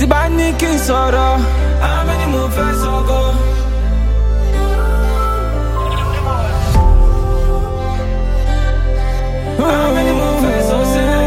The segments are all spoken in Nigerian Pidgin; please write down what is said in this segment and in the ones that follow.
tí bá ní kí n sọ̀rọ̀, àwọn ẹni mo fẹ́ sọ̀gọ́. Àwọn ẹni mo fẹ́ sọ̀sẹ́.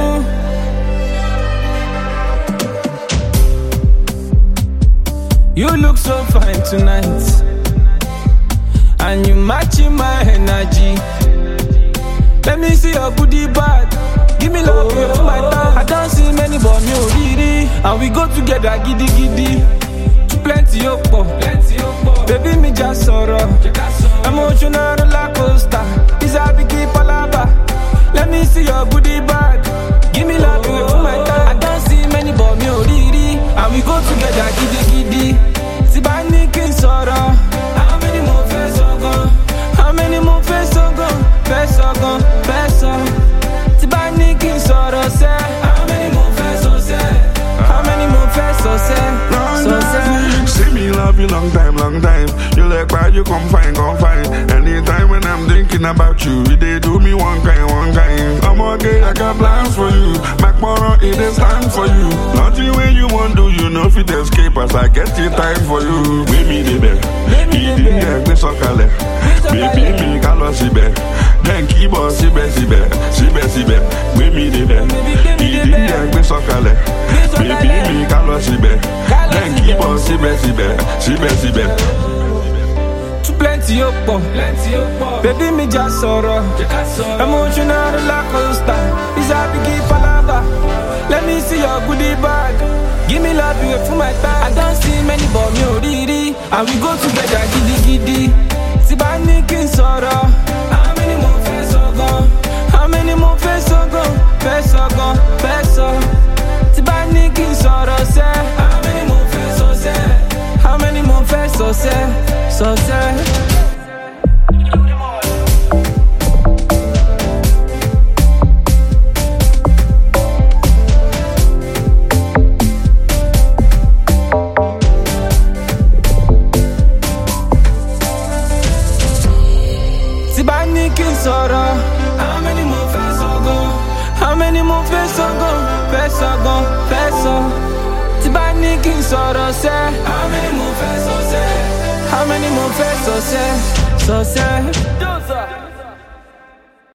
You look so fine tonight, and you matching my energy. Let me see your booty bad. Give me love for my time. I don't see many but me already, and we go together giddy giddy. Plenty opo, baby me just sorrow. Emotional roller coaster, is a biggie palaba. Let me see your booty bad. Give me love for my time. I don't see many but me already, and we go together giddy giddy. Si ba ni kin sorrow, how many more face gone? How many more face gone? Face gone, face. Si ba ni kin sorrow, say how many more face say? How many more face say? So say. See me love you long time. You like bad, you come fine. Anytime when I'm thinking about you, they do me one kind. I'm okay, I got plans for you. Macmorrow, it is time for you. Nothing when you want to, you know fit escape as I get the time for you. Baby, baby, so kale. Baby, me kalo sibe. Then keep on sibe. Baby, baby, so kale. Baby, me kalo sibe. Then keep on sibe. Plenty opo, baby me just sorrow. Emotional roller coaster, is a biggie palava. Let me see your goodie bag. Give me love you for my time. I don't see many but me already, and we go together giddy giddy. Si ba ni kin sorrow, how many more face gone? How many more face gone? Face gone. Si ba ni kin sorrow, say how many more face say? How many more face say? So say. Si ba ni kin sorrow, how many more face go? How many more face go? Face. Si ba ni kin sorrow, say how many more face say? How many more face so say?